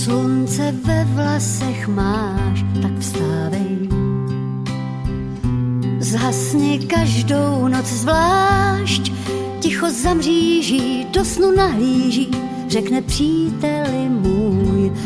Slunce ve vlasech máš, tak vstávej. Zhasni každou noc zvlášť, ticho za mříží, do snu nahlíží, řekne příteli můj.